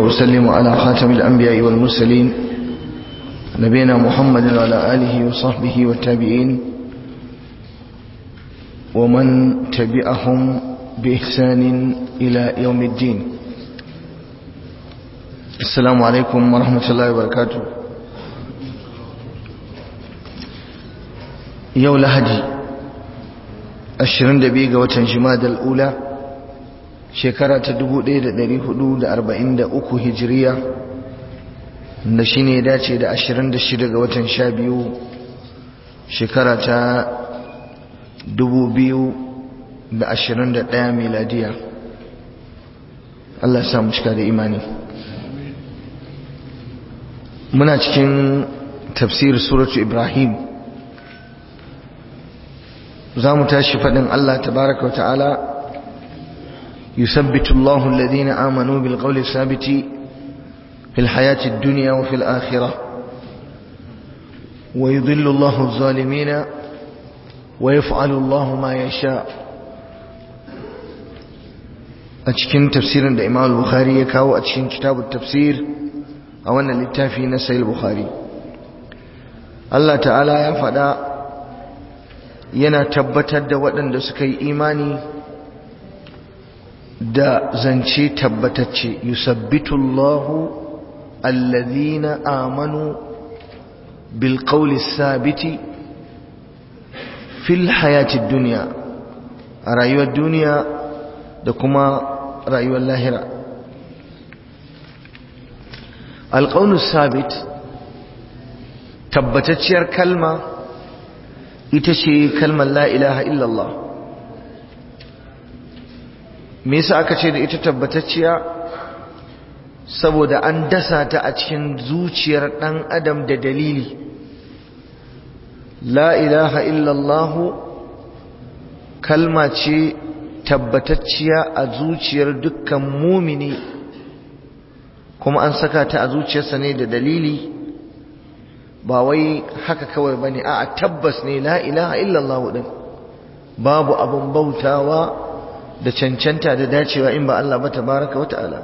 وأسلم على خاتم الأنبياء والمرسلين نبينا محمد وعلى آله وصحبه والتابعين ومن تبعهم بإحسان إلى يوم الدين. السلام عليكم ورحمة الله وبركاته. يوم لهدي 22 ga watan Jumadal Ula shekara ta 1443 hijiriya da shine ya dace da 26 ga watan 12 shekara ta 2021 miladiya. Allah ya sa mu cika da imani. Muna cikin tafsir suratu Ibrahim. za mu tashi faɗin Allah tabaraka wa ta'ala yusabbitu Allahu alladhina amanu bil qawli thabiti fil hayati ad-dunya wa fil akhirah wa yudhillu Allahu adh-dhalimina wa yaf'alu Allahu ma yasha. a cikin tafsirin da Imam al-Bukhari ya kawo a cikin kitabut tafsir a wannan littafi na Sahih al-Bukhari, Allah ta'ala ya faɗa yana tabbatar da waɗanda suka yi imani da zance tabbatacce. yusabbitu Allahu alladhina amanu bil qawli thabiti fil hayati dunya, a rayuwar duniya da kuma rayuwar lahira. al qawlu thabit, tabbatacciyar kalma ita ce kalmar la ilaha illallah. me yasa aka ce da ita tabbatacciya? saboda an dasa ta a cikin zuciyar dan adam da dalili. la ilaha illallah kalma ce tabbatacciya a zuciyar dukkan mumini, kuma an saka ta a zuciyarsa ne da dalili, ba wai haka kawai bane, a'a tabbas ne la ilaha illallah din babu abun bautawa da cancanta da dacewa in ba Allah ba tabaraka wa ta'ala.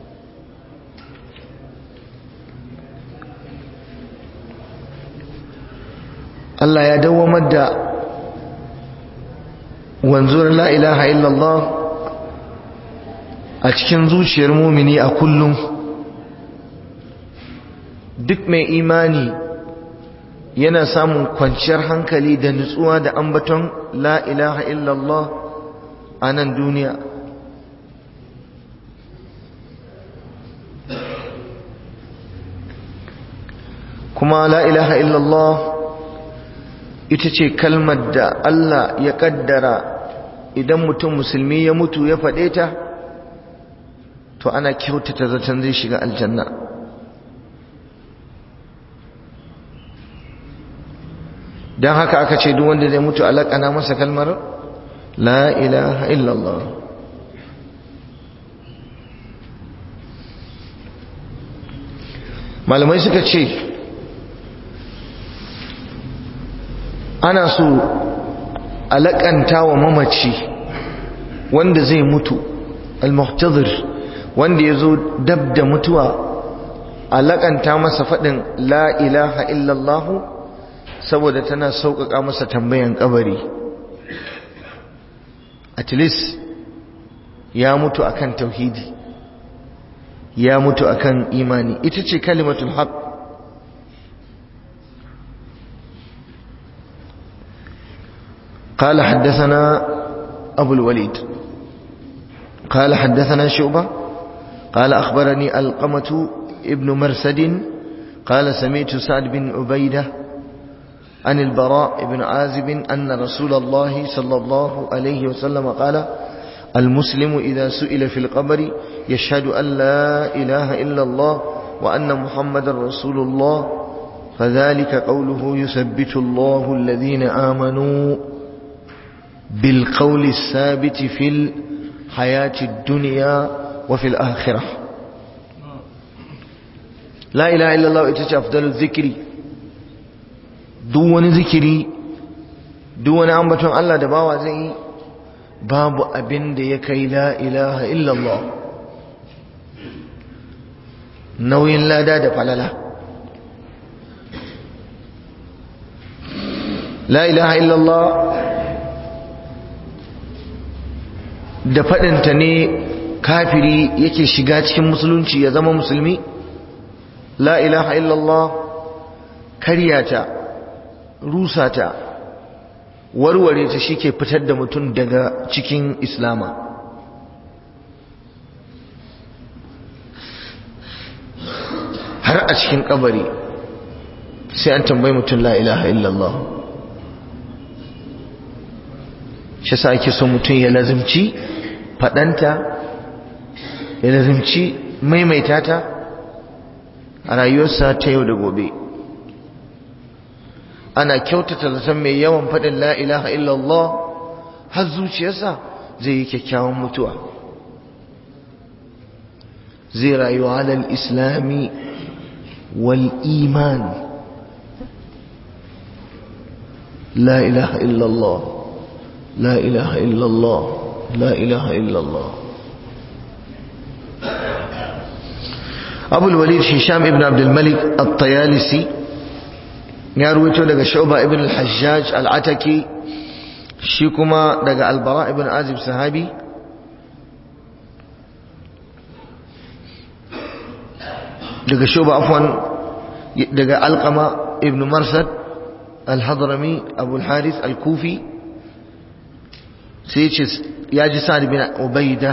Allah ya dawamar da wanzuwar la ilaha illallah a cikin zuciyar mumini a kullum. duk mai imani yana samun kwanciyar hankali da nutsuwa da ambaton la ilaha illallah a nan duniya. kuma la ilaha illallah ita ce kalmar da Allah ya kaddara idan mutum musulmi ya mutu ya faɗe ta, to ana kyautata zaton zai shiga aljanna. don haka aka ce duk wanda zai mutu alaƙana masa kalmar la ilaha illallah. malamai suka ce ana so alaƙanta wa mamaci wanda zai mutu, al-muhtazir, wanda ya zo dab da mutuwa, alaƙanta masa faɗin la ilaha illallahu, saboda tana sauƙaƙa masa tambayan kabari. at least ya mutu akan tauhidi, ya mutu akan imani. ita ce kalimatul haqq. قال حدثنا أبو الوليد قال حدثنا شعبة قال أخبرني القمة ابن مرسد قال سمعت سعد بن عبيدة عن البراء بن عازب أن رسول الله صلى الله عليه وسلم قال المسلم إذا سئل في القبر يشهد أن لا إله إلا الله وأن محمد رسول الله فذلك قوله يثبت الله الذين آمنوا بالقول الثابت في الحياة الدنيا وفي الآخرة. لا إله إلا الله إتش أفضل الذكر. duk wani zikiri, duk wani ambaton Allah da bawa zai yi, babu abin da ya kai la ilaha illallah. nauyin lada da falala. la ilaha illallah da faɗinta ne kafiri yake shiga cikin musulunci ya zama musulmi. la ilaha illallah karyata, rusata, warware ta shike fitar da mutum daga cikin islama. har a cikin kabari sai an tambayi mutum la ilaha illallah. shi sa ake so mutum ya lazimci faɗanta, ya lazimci maimaita ta a rayuwarsa ta yau da gobe. ana kyautata zaton mai yawan faɗin la ilaha illallah har zuciyarsa zai yi kyakkyawan mutuwa, zai rayu alal islami wal iman. la ilaha illallah, la ilaha illallah, la ilaha illallah. abul walid hisham ibn abdul malik at-tayalisi ya ruwaito daga Shu'ba ibn al-Hajjaj al-Ataki, shi kuma daga al-Bara ibn Azib sahabi, daga Shu'ba afwan daga Alqama ibn Marsad al-Hadrami Abu al-Harith al-Kufi, sai ya ji Sa'd ibn Ubaydah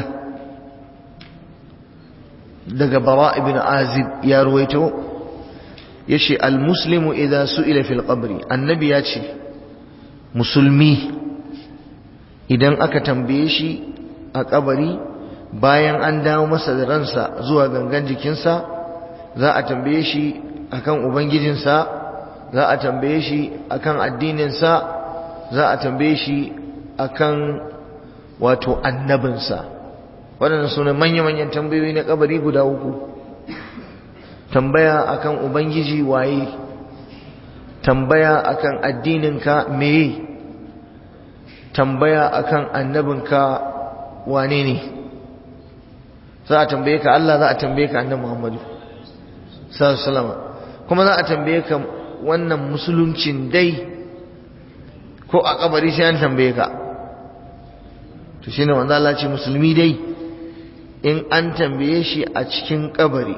daga Bara ibn Azib ya ruwaito yace al-muslimu idza su'ila fil qabri, annabi yace musulmi idan aka tambaye shi a kabari bayan an dawo masa da ransa zuwa gangan jikinsa, za a tambaye shi akan ubangijinsa, za a tambaye shi akan addininsa, za a tambaye shi akan wato annabinsa. waɗannan sune manya-manyan tambayoyi na kabari guda uku. tambaya akan ubangiji waye, tambaya akan addininka meye, tambaya akan annabinka wane ne. za a tambaye ka Allah, za a tambaye ka annabi Muhammadu sallallahu alaihi wasallam, kuma za a tambaye ka wannan musuluncin dai ko a kabari sai an tambaye ka. to shine wanda Allah ce musulmi dai in an tambaye shi a cikin kabari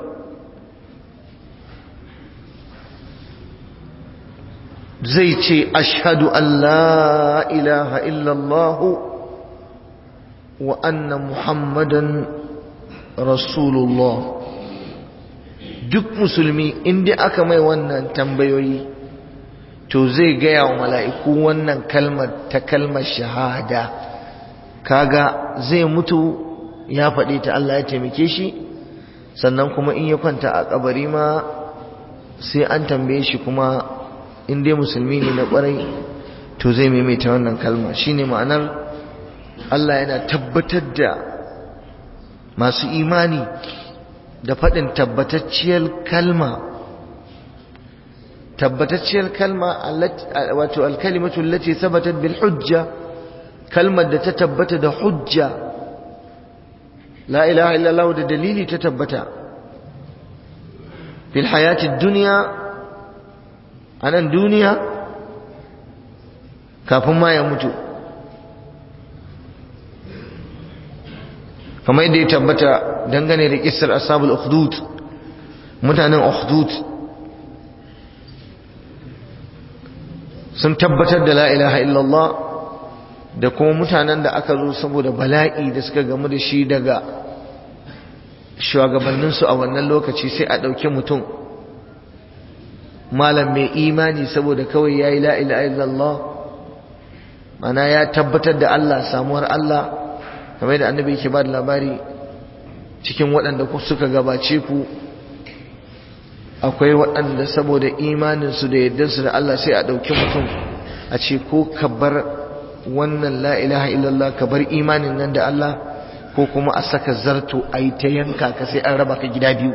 zai ce ashhadu an la ilaha illallah wa anna muhammadan rasulullah. duk musulmi inda aka mai wannan tambayoyi to zai gaya wa mala'iku wannan kalmar ta kalmar shahada. kaga zai mutu ya faɗi ta, Allah ya taimake shi, sannan kuma in ya kwanta a kabari ma sai an tambaye shi kuma in dai musulmi ne na kwarai to zai maimaita wannan kalma. shine ma'anar Allah yana tabbatar da masu imani da faɗin tabbatacciyar kalma. tabbatacciyar kalma wato alkalimatu allati thabatat bil hujja, kalmar da ta tabbata da hujja. la ilaha illallah da dalili ta tabbata fil hayatid dunya, a nan duniya kafin ma ya mutu, kamar yadda ya tabbata dangane da kissar ashabul ukhdud, mutanen ukhdud sun tabbatar da la ilaha illallah, da kuma mutanen da aka zo saboda bala'i da suka gamu da shi daga shugabanninsu a wannan lokaci, sai a ɗauki mutum malam mai imani saboda kawai ya yi la ilaha illallah, mana ya tabbatar da Allah, samuwar Allah, kamar yadda annabi yake ba da labari cikin waɗanda suka gabace ku akwai waɗanda saboda imaninsu da yardarsu da Allah sai a ɗauki mutum a ce ko ka bar wannan la ilaha illallah, ka bar imanin nan da Allah, ko kuma a saka zarto a yi ta yanka ka sai an raba ka gida biyu.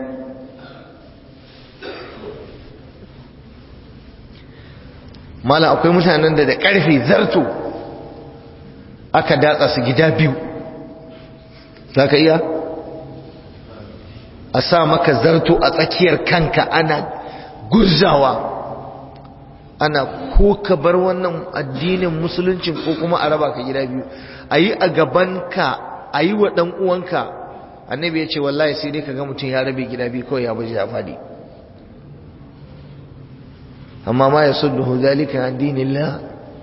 mala akwai mutanen da ƙarfe zarto aka datsa su gida biyu, za ka iya? a sa maka zarto a tsakiyar kanka ana gurzawa, ana ko ka bar wannan addinin musuluncin ko kuma a raba ka gida biyu, a yi a gabanka, a yi wa ɗan uwanka. Annabi ya ce wallahi sai dai ka ga mutum ya rabe gida biyu kawai ya baje ya fadi. amma ma ya sudduhu zalika an dinillah,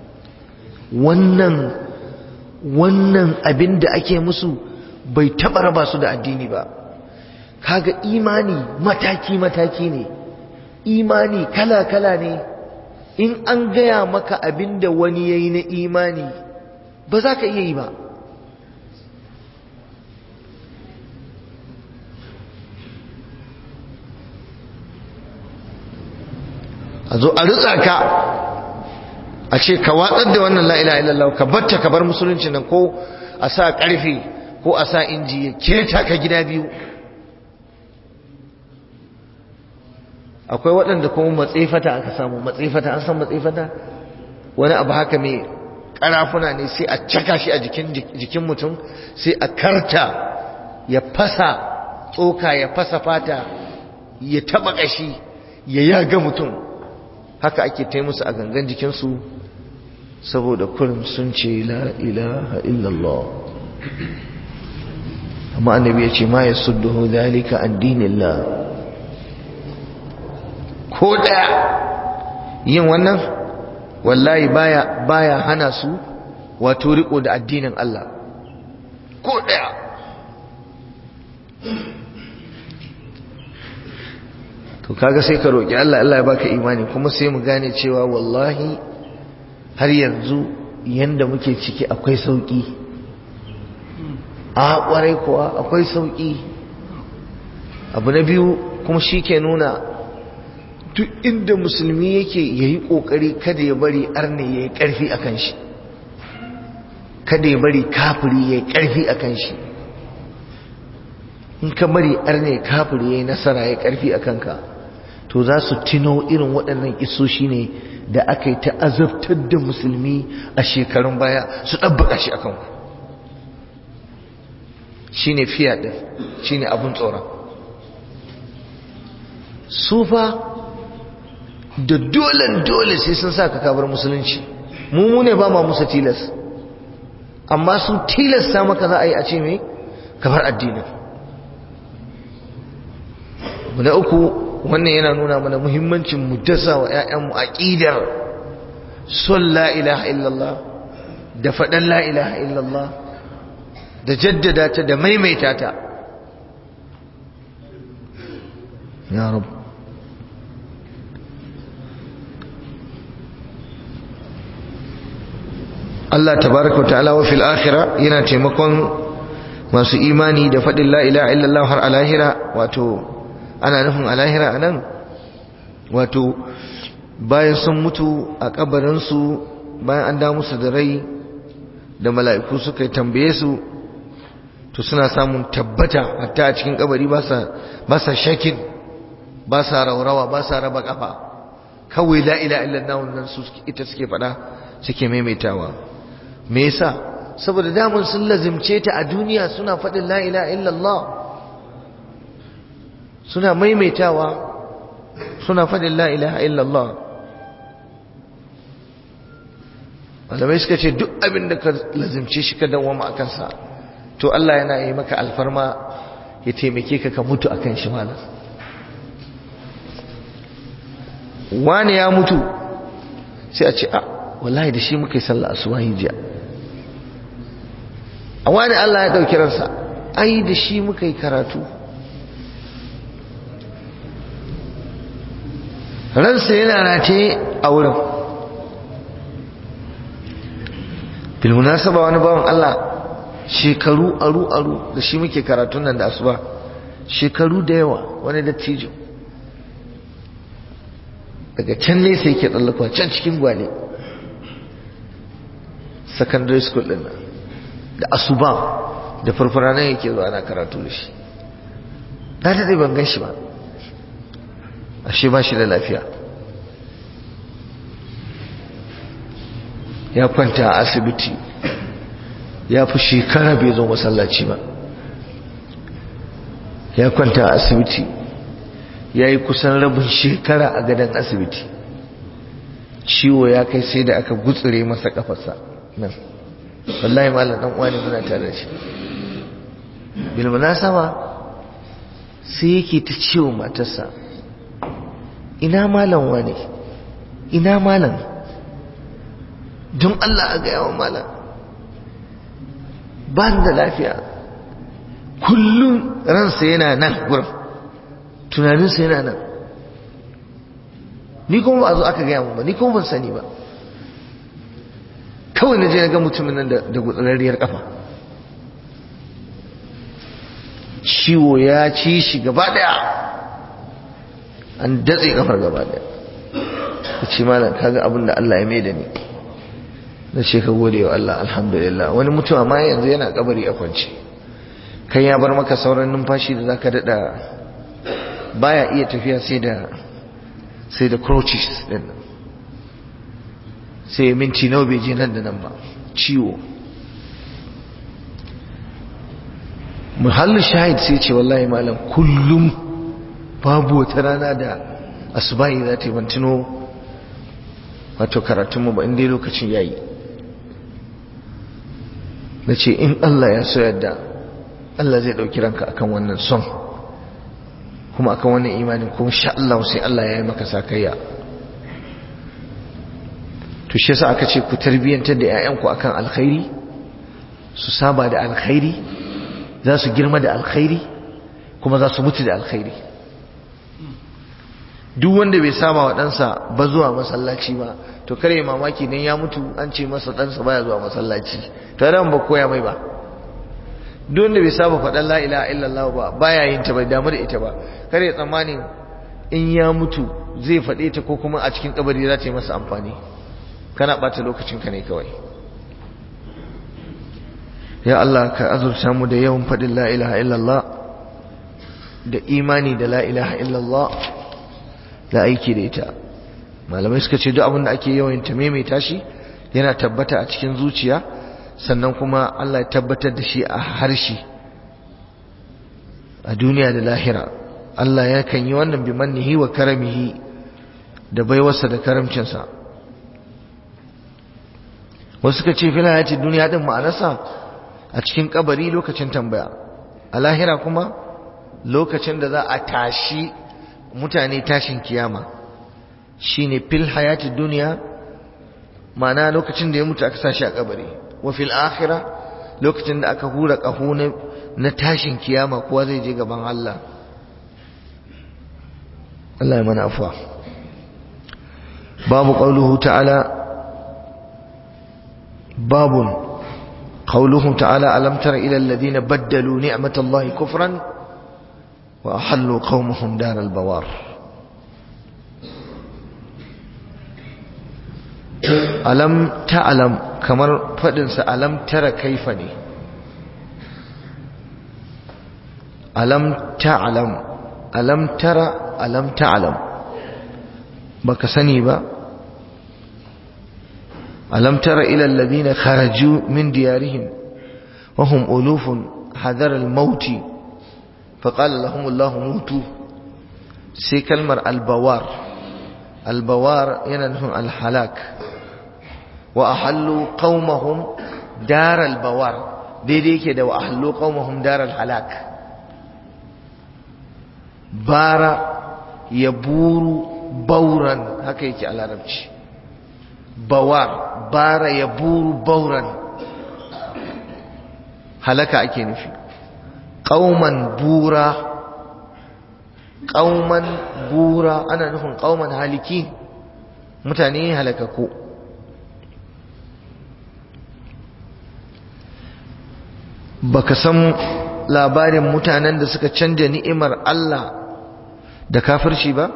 wannan abin da ake musu bai taba raba su da addini ba. Kaga imani mataki-mataki ne, imani kala-kala ne. In an gaya maka abin da wani yayi na imani ba za ka iya yi ba. A zo a rutsa ka a ce ka watsar da wannan la ilaha illallah, ka batta ka bar musulunci nan, ko a sa karfe ko a sa inji ya keta ka gida biyu. Akwai waɗanda kuma matsefata aka samu. Matsefata, an san matsefata? Wani abu haka mai karafuna ne sai a caka shi a jikin mutum, sai a karta ya fasa tsoka, ya fasa fata, ya taba kashi, ya yaga mutum. Haka ake musu a gangan jikinsu saboda kullum sun ce la ilaha illallah. Amma annabi ya ce ma yasudduhu dhalika an dinillah. Ko daya yin wannan wallahi baya hana su wato riko da addinin Allah. Ko daya. To kaga sai ka roki Allah, Allah ya baka imani, kuma sai mu gane cewa wallahi har yanzu yanda muke ciki akwai sauki. A kwarai kuwa akwai sauki. Abu na biyu kuma shi ke nuna duk inda musulmi yake yayi kokari kada ya bari arne yayi karfi akan shi, kada ya bari kafiri yayi karfi akan shi. In ka bari arne kafiri yayi nasara yayi karfi akan ka, to za su tino irin waɗannan isoshi ne da aka yi ta azabtar da musulmi a shekarun baya, su ɗabbaka shi akan ku. Shi ne fiya ɗin, shi ne abin tsoron. Su fa da dole sai sun sa ka kabar musulunci. Mu ne ba ma musa tilas, amma su tilasta maka za a yi a ce mai kabar addinin. Na uku, wannan yana nuna mana muhimmancin mu dasa wa ƴaƴanmu aqidar son la ilaha illallah, da faɗan la ilaha illallah, da jaddada ta da maimaita ta. Ya Rabb, Allah tabaraka ta'ala wa fil akhirah yana taimakon masu imani da faɗin la ilaha illallah har a lahira. Wato ana nufin a lahira anan, wato bayan sun mutu a kabarinsu, bayan an da musu da rai da mala'iku suka tambaye su, to suna samun tabbata hatta a cikin kabari. Ba sa shakin, ba sa raurawa, ba sa raba kafa. Kawai la ilaha illallah wannan su ita suke faɗa, suke maimaitawa. Me yasa? Saboda damun sun lazimce ta a duniya, suna faɗin la ilaha illallah, suna maimaitawa, suna faɗin la ilaha illallah. Malamai suka ce duk abin da ka lazimce shi ka dawwama a kansa, to Allah yana yi maka alfarma ya taimake ka ka mutu akan shi. malam wani ya mutu sai a ce a wallahi da shi muka yi sallah asubahi jiya. A wani Allah ya ɗauki ransa, ai da shi muka yi karatu. Ransa yana rataye a wurin. bil munasaba wani bawan Allah shekaru aru da shi muke karatun nan da asuba, shekaru da yawa, wani dattijo daga can ne sai yake tsallakwa can cikin Gwale secondary school din nan, da asuba da farfara nan yake zuwa ana karatu da shi. Na daɗe ban gan shi ba, ashe ba shi da lafiya, ya kwanta a asibiti, ya fi shekara bai zo masallaci ba. ya kwanta a asibiti ya yi kusan rabin shekara a gadon asibiti, ciwo ya kai sai da aka gutsure masa kafarsa nan. Wallahi malam dan uwa ne muna tare da shi, bil munasaba sai yake ta ciwo matarsa, ina malam wane, ina malam, don Allah a ga yawan malam, ba da lafiya, kullum ransa yana nan gurin, tunaninsa yana nan. Ni kuma ba a zo aka gaya mu ba, ni kuma ban sani ba, kawai na je na ga mutumin nan da gutsurarriyar kafa, ciwo ya ci shi gaba daya, an datse kafar gaba daya. Ya ce malam kaga abin da Allah ya mai da ni. Na ce ka gode wa Allah, alhamdulillah. Wani mutuwa ma yanzu yana kabari a kwance, kai ya bar maka sauran numfashi da zaka dada, baya iya tafiya sai da crutches din, sai minti nawa bai je nan da nan ba, ciwo. Muhallin shahid sai ce wallahi malam kullum babu wata rana da asubahi za ta yi bantino wato karatunmu ba, inda lokacin yayi. Na ce in Allah ya so yadda Allah zai ɗauki ranka akan wannan son kuma akan wannan imanin, kuma sha Allah sai Allah ya yi maka sakayya. To shi yasa aka ce ku tarbiyyantar da 'ya'yanku akan alkhairi, su saba da alkhairi, za su girma da alkhairi kuma za su mutu da alkhairi. Duk wanda bai saba wa ɗansa ba zuwa masallaci ba, to kare mamaki dan ya mutu an ce masa ɗansa baya zuwa masallaci, to ran ba koya mai ba. Duk wanda bai saba faɗan la ilaha illallah ba, baya yin ta, bai damu da ita ba, kare tsammanin in ya mutu zai faɗe ta ko kuma a cikin kabari za ta yi masa amfani. Kana ɓata lokacinka ne kawai. Ya Allah ka azurta mu da yawan faɗin la ilaha illallah, da imani da la ilaha illallah, da aiki da ita. Malamai suka ce duk abin da ake yawan ta maimaita shi yana tabbata a cikin zuciya, sannan kuma Allah ya tabbatar da shi a harshe a duniya da lahira. Allah ya kan yi wannan bi mannihi wa karamihi, da baiwarsa da karamcinsa. Wasu suka ce fil hayati duniya din ma'anarsa a cikin kabari lokacin tambaya, a lahira kuma lokacin da za a tashi mutane tashin kiyama, shine fil hayati duniya, ma'ana lokacin da ya mutu aka sashi a kabari. Wa fil akhirah lokacin da aka hura kaho na tashin kiyama, kowa zai je gaban Allah. Allah ya mana afwa. Babu qauluhu ta'ala, babun qauluhu ta'ala alam tara ila alladhina baddalu ni'matallahi kufran wa ahallu qaumahum daral bawar. Alam ta'lam, kamar fadinsa alam tara kaifa ne, alam ta'lam, alam tara, alam ta'lam, baka sani ba. alam tara ila alladhina kharaju min diyarihim wa hum ulufun hadar al-maut faqala lahum Allah mutu. sai kalmar albawar, albawar yana nufin alhalak. wa ahallu qaumahum daral bawar, daidai yake da wa ahallu qaumahum daral halak. bara yaburu bauran, haka yake a larabci. bawar, bara yaburu bauran, halaka ake nufi. qauman bura, qauman bura ana nufin qauman haliki, mutane halakaku. baka san labarin mutanen da suka canja ni'imar Allah da kafirci ba?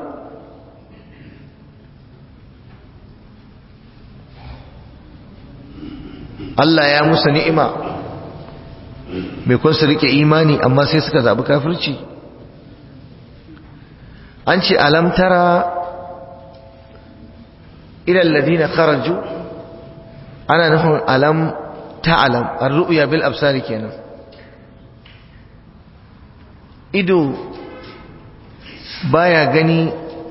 Allah ya musu ni'ima mai kun su rike imani, amma sai suka zabi kafirci. an ce alam tara ila alladhina kharaju, ana nufin alam ta'lam, ar-ru'ya bil absari kenan. ido baya gani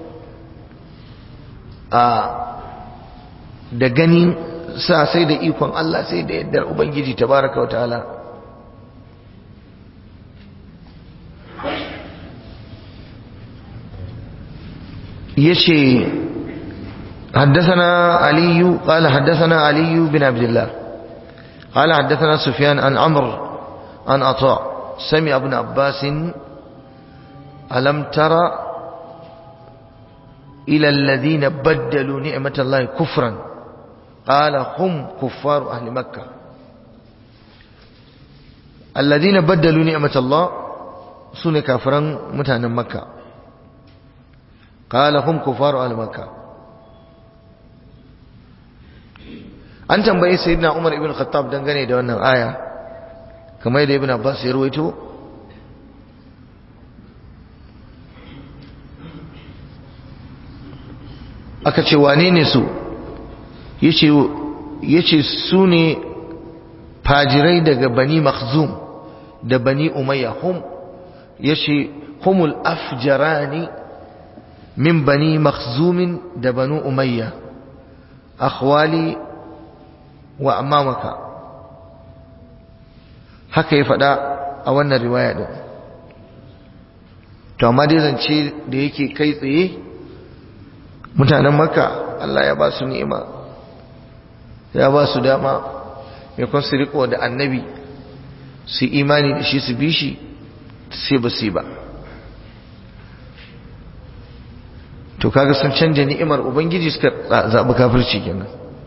da ganin sa sai da ikon Allah, sai da yardar ubangiji tabaraka wa ta'ala. yace حدثنا علي قال حدثنا علي بن عبد الله قال حدثنا سفيان عن عمرو عن عطاء سمع ابن عباس ألم ترى إلى الذين بدلوا نعمة الله كفرا قال هم كفار أهل مكة. الذين بدلوا نعمة الله سنة كافرا متانا مكة. قال هم كفار أهل مكة. an tambaye sayyidina Umar ibn Khattab dangane da wannan aya kamar yadda Ibn Abbas ya ruwaito, aka ce wane ne su, yace su ne fajirai daga Bani Makhzum da Bani Umayya. yace humul afjarani min Bani Makhzum da Banu Umayya akhwali wa amamaka. haka ya faɗa a wannan riwaya din. to amma dai zance da yake kai tsaye, mutanen Makka Allah ya ba su ni'ima, ya ba su dama mai kun su riko da annabi, su imani da shi, su bi shi, sai ba su yi ba. to kaga sun canja ni'imar ubangiji suka zaɓi kafirci kenan.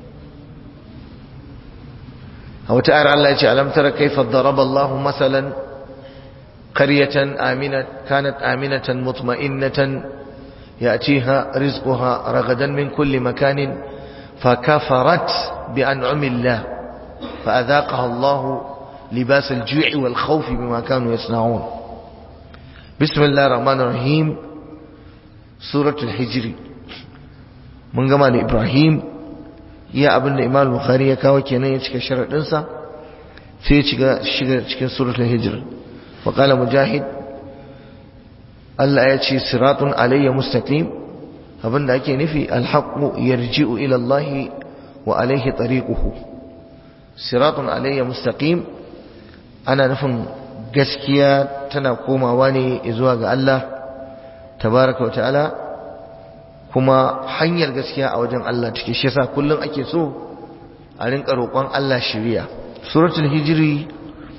a wata ayar Allah ya ce alam tara kaifa daraba Allah masalan qaryatan kanat aminatan mutma'innatan ya'tiha rizquha ragadan min kulli makanin fakafarat bi'an'ami Allah fa'adhaqaha Allah libas al-ju'i wal khawf bima kanu yasna'un. bismillahir rahmanir rahim. suratul hijr. mun gama da Ibrahim. iya abinda Imam Bukhari ya kawo kenan, ya cika sharadin sa, sai ya shiga cikin suratul hijr. wa qala mujahid, Allah ya ce siratun alayya mustaqim, abinda ake nufi alhaqqu yarji'u ila Allah wa alayhi tariquhu. siratun alayya mustaqim ana nufin gaskiya tana komawa ne zuwa ga Allah tabaraka wa ta'ala, kuma hanyar gaskiya a wajen Allah take. shi yasa kullum ake so a rinka roƙon Allah shiriya. suratul hijri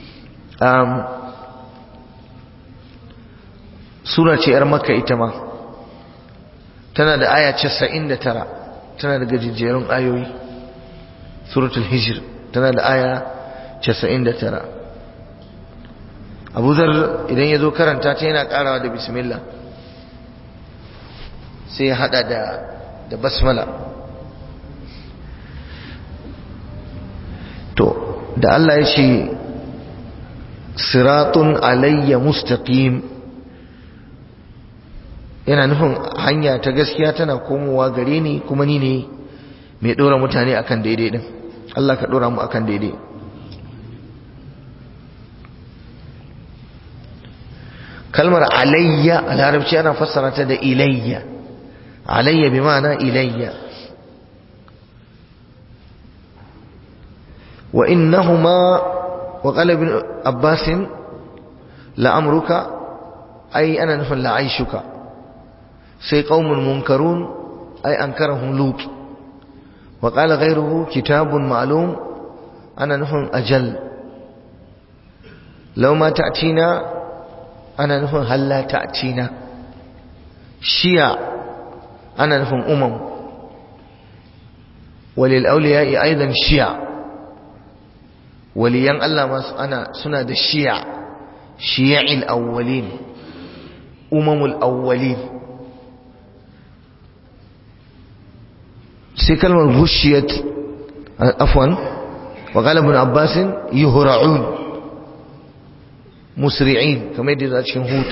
sura ce yar Makka ita ma, tana da aya 99, tana da gajejjerun ayoyi. suratul hijr tana da aya 99. Abu Dharr idan ya zo karanta ta yana karawa da bismillah, sai ya hada da basmala. to da Allah ya ce siratun alayya mustaqim, yana nufin hanya ta gaskiya tana komowa gare ni, kuma ni ne mai dora mutane akan daidai din. Allah ka dora mu akan daidai. kalmar alayya a larabci ana fassara ta da ilayya. alayya bi ma'ana ilayya. wa innahuma wa qala ibn Abbas la'amruka, ai ana nufin la'aishuka. sai qaumun munkarun ai ankarahum lut. wa qala ghayruhu kitabun ma'lum, ana nufin ajal. law ma ta'tina, ana nufin halla ta'tina. shiya ana nufin umam. walil awliya'i aidan shiya, waliyan Allah ma suna da shiya, shiya'il awwalin, umamul awwalin. sai kalmar hushiyat, afwan, wa qala ibn Abbas yuhra'un musri'in, kamar yadda a cikin Hud.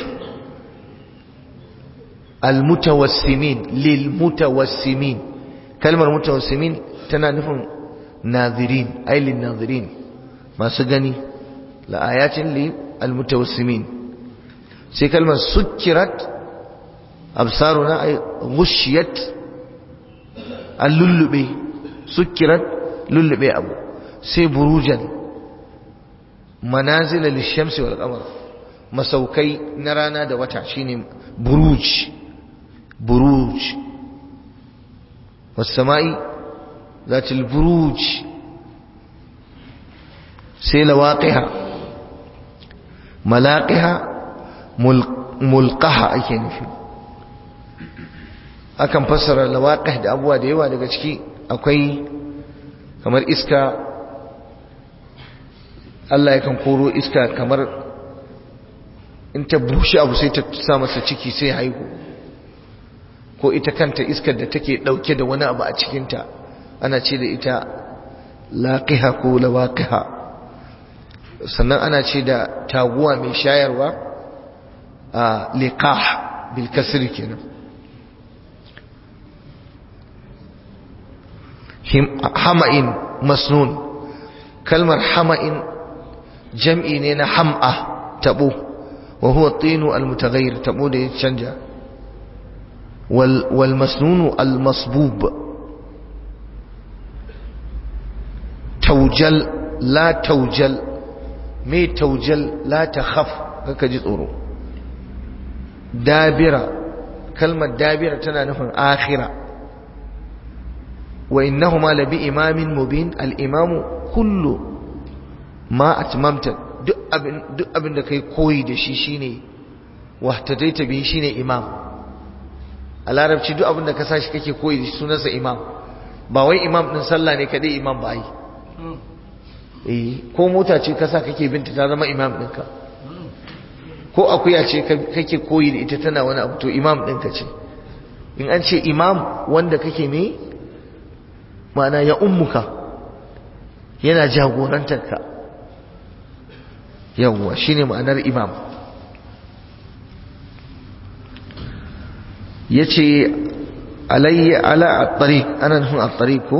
al-mutawassimin lil mutawassimin, kalmar mutawassimin tana nufin nazirin, ay lin nazirin, masu gani. la ayatin lil mutawassimin. sai kalmar sukkirat absaruna ay ghushiyat al-lullube sukkirat lullube abu sai burujan manazila lishamsi wal qamar masaukai na rana da wata shine buruj buruj was samai zatil buruj sai lawaqiha malaqiha mulqaha ake nufi akan fassara lawaqih da abuwa da yawa daga ciki akwai kamar iska Allah yakan koro iska kamar in ta bushe abu sai ta sa masa ciki sai haihu ko ita kanta iskar da take dauke da wani abu a cikinta ana ce da ita laqiha ko lawaqiha sannan ana ce da taguwa mai shayarwa a liqah bil kasri kenan hama'in masnun kalmar hama'in jam'i ne na ham'a tabo wa huwa at-tinu al-mutaghayyir tabo da ya canja wal masnun al-masbub tawjal la tawjal me tawjal la takhaf kaka ji tsoro dabira kalmar dabira tana nufin akhira wa innahuma la bi imamin mubin al-imamu kullu ma atmamta duk abin da kai koyi da shi shine wahtadaita bi shine imam a larabci duk abin da ka sashi kake koyi da shi sunansa imam ba wai imam din sallah ne kadai imam ba ko mota ce ka sa kake binta ta zama imam ɗinka ko akuya ce kake koyi da ita tana wani abu to imam ɗinka ce in an ce imam wanda kake ne ma'ana ya ummuka yana jagorantarka yawwa shine ma'anar imam yace alayya ala at-tariq ana nufin at-tariq ko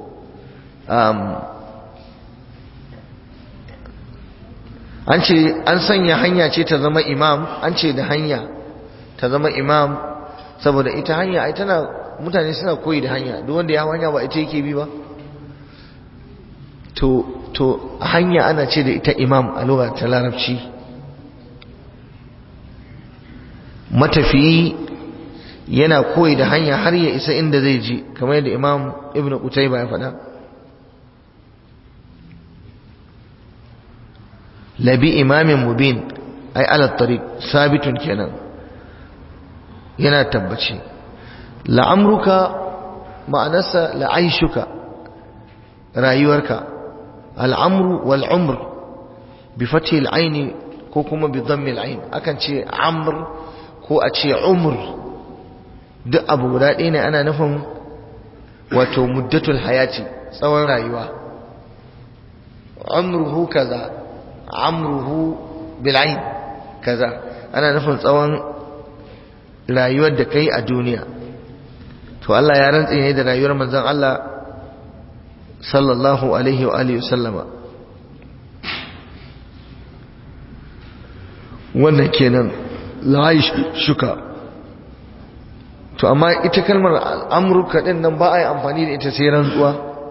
an ce an sanya hanya ce ta zama imam an ce da hanya ta zama imam saboda ita hanya ai tana mutane suna koyi da hanya duk wanda ya hanya ba ita yake bi ba to hanya ana ce da ita imam a lugha ta larabci matafiyi yana koyi da hanya har ya isa inda zai ji kamar yadda imam ibnu qutayba ya faɗa labi imamin mubin ai ala tariq sabitun kenan yana tabbaci la'amruka ma'anarsa la'aishuka rayuwarka al'amru wal umr bi fathi al-ayn ko kuma bi dhammi al-ayn akan ce amr ko a ce umr duk abu guda ɗaya ne ana nufin wato muddatul hayati tsawon rayuwa umruhu kaza amruhu bil ayn kaza ana nufin tsawon rayuwar da kai a duniya to Allah ya rantse ne da rayuwar manzon Allah sallallahu alaihi wa alihi wasallama wannan kenan la shuka to amma ita kalmar amruka din nan ba a yi amfani da ita sai rantsuwa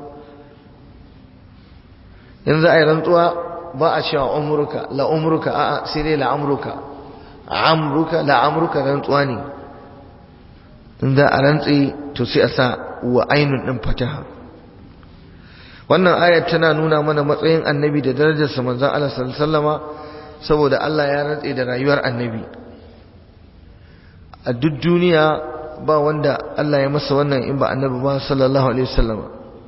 yanzu a yi rantsuwa ba a cewa umruka la umruka a'a sai dai la amruka amruka la amruka rantsuwa ne inda a rantsi to sai a sa wa ainun din fataha wannan ayat tana nuna mana matsayin annabi da darajarsa manzon Allah sallallahu alaihi wasallama saboda Allah ya rantse da rayuwar annabi a duk duniya ba wanda Allah ya masa wannan in ba annabi ba sallallahu alaihi wasallama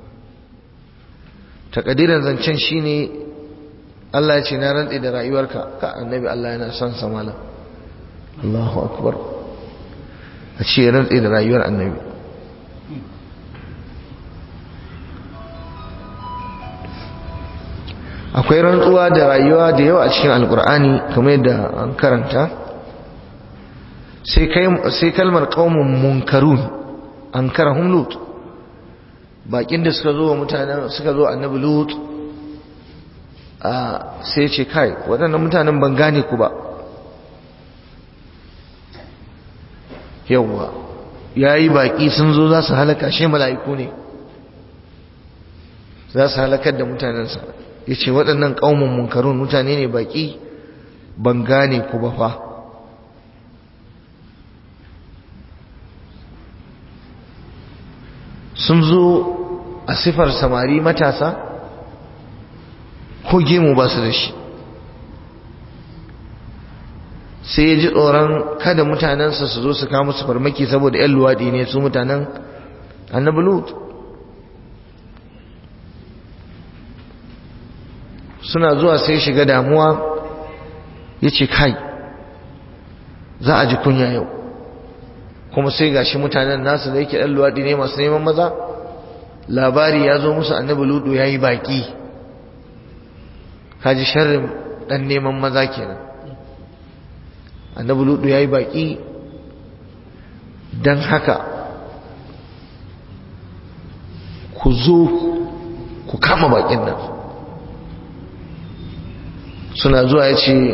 takadiran zancen shine Allah ya ce na rantse da rayuwarka ka annabi Allah yana son sa malam Allahu akbar a ce rantse da rayuwar annabi akwai rantsuwa da rayuwa da yawa a cikin alkur'ani kamar yadda an karanta sai kalmar qaumun munkarun ankarahum lut bakin da suka zo mutanen suka zo annabi lut sai ce kai waɗannan mutanen ban gane ku ba yawwa yayi baki sun zo za su halaka shi, mala'iku ne za su halakar da mutanensa. yace waɗannan qaumun munkarun, mutane ne baki, ban gane ku ba fa. sun zo a sifar samari matasa ko gemu ba su da shi, sai ya ji tsoron kada mutanensa su zo su kawo musu farmaki saboda 'yan luwaɗi ne su mutanen annabi Lut. suna zuwa sai shiga damuwa, ya ce kai za a ji kunya yau, kuma sai gashi mutanen nasu da yake 'yan luwaɗi ne masu neman maza, labari ya zo musu annabi Lut ya yi baƙi. kaji sharrin ɗan neman maza kenan. annabi Lut ya yi baƙi, don haka ku zo ku kama baƙin nan. suna zuwa ya ce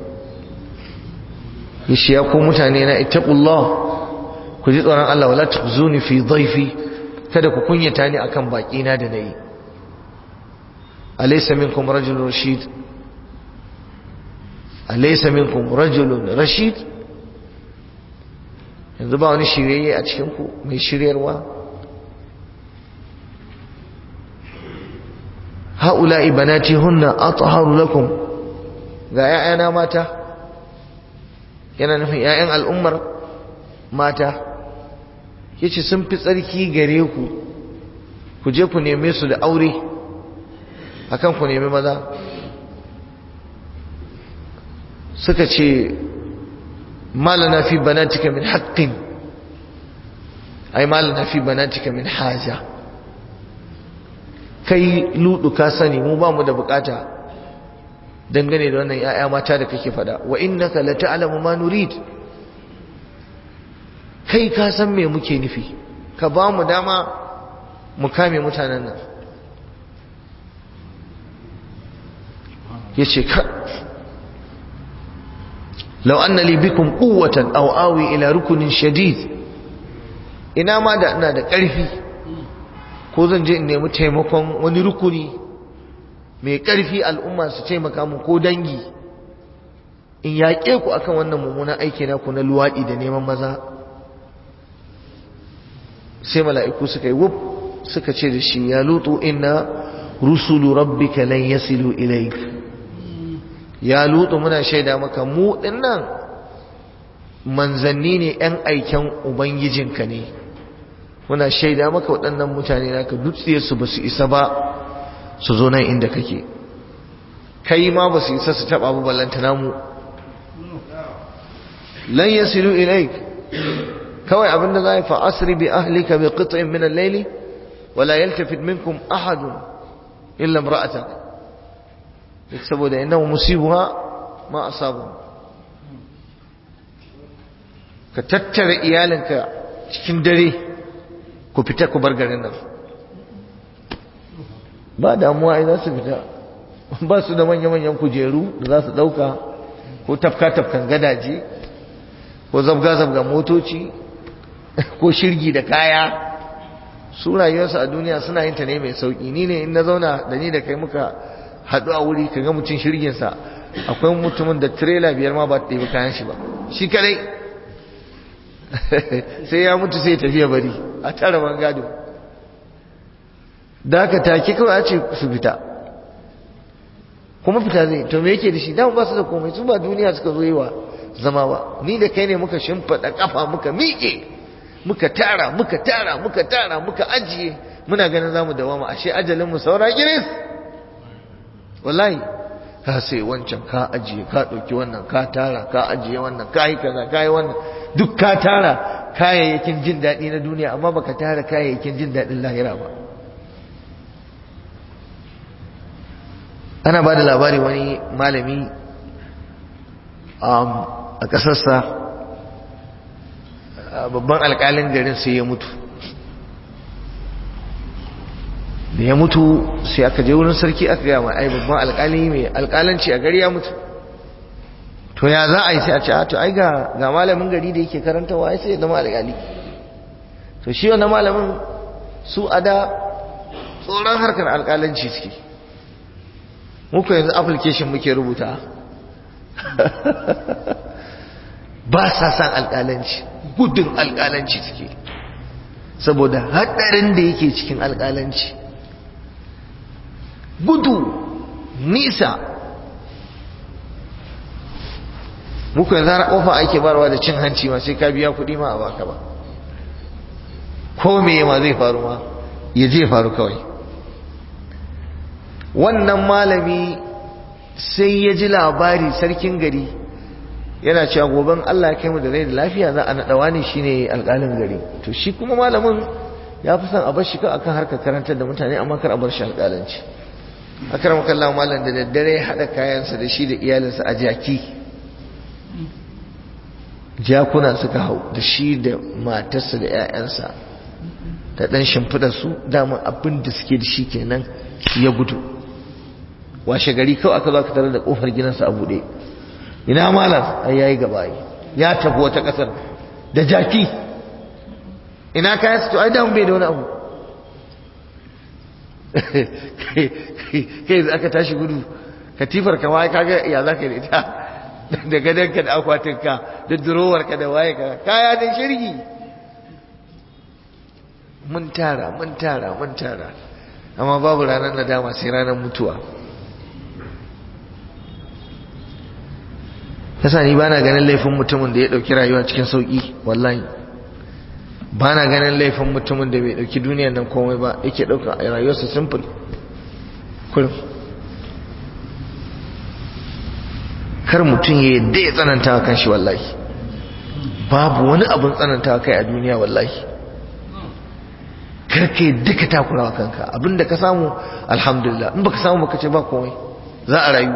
ya ku mutane na ittaqullah, ku ji tsoron Allah, wala tukhzuni fi dhayfi, kada ku kunyata ni akan baƙi na da nayi. alaysa minkum rajulun rashid, alaysa minkum rajulun rashid, yanzu ba wani shiryayye a cikin ku mai shiryarwa. haula'i banati hunna atharu lakum, ga 'ya'yana mata, yana nufin 'ya'yan al'ummar mata, yace sun fi tsarki gare ku, ku je ku neme su da aure akan ku nemi maza. suka ce malana fi banatika min haqqin, ai malana fi banatika min haja. kai Lutu ka sani mu ba mu da bukata dangane da wannan 'ya'ya mata da kake fada, wa innaka la ta'lamu ma nurid, kai ka san me muke nufi, ka ba mu dama mu kame mutanen nan. yace ka law anna li bikum quwwatan aw awi ila rukunin shadid, ina ma da ina da ƙarfi ko zan je in nemi taimakon wani rukuni mai ƙarfi, al'umma su taimaka mu ko dangi, in yaƙe ku akan wannan mummunan aiki na ku na luwaɗi da neman maza. sai mala'iku suka yi wuf, suka ce da shi ya Lutu inna rusulu rabbika lan yasilu ilaik, ya Lutu muna shaida maka mu dinnan manzanni ne, 'yan aiken ubangijinka ne, muna shaida maka waɗannan mutane naka dutse su ba su isa ba su zo nan inda kake, kai ma ba su isa su taɓa abu ballantana mu. lan yasilu ilaik, kawai abinda za a yi fa asri bi ahlika bi qit'in min al-layli wa la yaltafit minkum ahadun illa imra'atak, saboda innahu musibuha ma asabu. ka tattara iyalinka cikin dare ku fita ku bar garin nan. ba damuwa ai za su fita, ba su da manya-manyan kujeru da za su dauka ko tafka-tafkan gadaje ko zabga-zabga motoci ko shirgi da kaya. su rayuwarsu a duniya suna yin ta ne mai sauki. ni ne in na zauna da ni da kai muka haɗu a wuri ka ga mutum shirginsa, akwai mutumin da tirela 5 ma ba ta ɗebi kayan shi ba, shi kadai sai ya mutu sai tafiya bari a tara gado. da aka take kawai a ce su fita, kuma fita zai to me yake da shi, dama ba su da komai, su ba duniya suka zo yi wa zama ba. ni da kai ne muka shimfiɗa kafa muka miƙe, muka tara muka ajiye, muna ganin zamu dawama, ashe ajalin mu saura giris. wallahi ka sai wancan ka ajiye, ka ɗauki wannan ka tara, ka ajiye wannan ka yi kaza ka yi wannan, duk ka tara kayayyakin jin daɗi na duniya, amma baka tara kayayyakin jin daɗin lahira ba. ana ba da labari wani malami a ƙasarsa, babban alƙalin garin sai ya mutu. da ya mutu sai aka je wurin sarki aka gaya mai ai babban alƙali mai alƙalanci a gari ya mutu. to ya za a yi sai a ce to ai ga malamin gari da yake karantawa ai sai ya zama alƙali. to shi wannan malamin su a da tsoron harkar alƙalanci suke, muku yanzu application muke rubuta ba sa san alƙalanci, gudun alƙalanci suke saboda haɗarin da yake cikin alƙalanci, gudu nisa. muku yanzu har ƙofa ake barwa da cin hanci ma sai ka biya kuɗi ma a baka ba, ko me ma zai faru ma ya je faru kawai. wannan malami sai ya ji labari sarkin gari yana cewa goben Allah ya kai mu da rai da lafiya za a naɗa wani shine alƙalin gari. to shi kuma malamin ya fi son a bar shi ka akan harkar karantar da mutane, amma kar a bar shi alƙalanci. akram kallahu malam da daddare ya haɗa kayansa da shi da iyalinsa a jaki, jakuna suka hau da shi da matarsa da 'ya'yansa da ɗan shimfiɗar su, dama abin da suke da shi kenan ya gudu. washe gari kawai aka zo ka tare da kofar gidansa a buɗe, ina malam ai yayi gaba ya tafi wata ƙasar da jaki, ina kayan su, to ai da mun bai da wani abu kai aka tashi gudu, katifar ka waye kaga ya zaka da ita da gadanka da akwatinka da durowarka da waye ka kaya da shirgi. mun tara amma babu ranar nadama sai ranar mutuwa. yasa ni bana ganin laifin mutumin da ya dauki rayuwa cikin sauki, wallahi bana ganin laifin mutumin da bai dauki duniyar nan komai ba, yake dauka rayuwarsa simple kullum. kar mutum ya yadda ya tsananta kan shi, wallahi babu wani abin tsananta kai a duniya, wallahi kar ka yadda ka takura wa kanka. abinda ka samu alhamdulillah, in baka samu baka ce ba komai, za a rayu.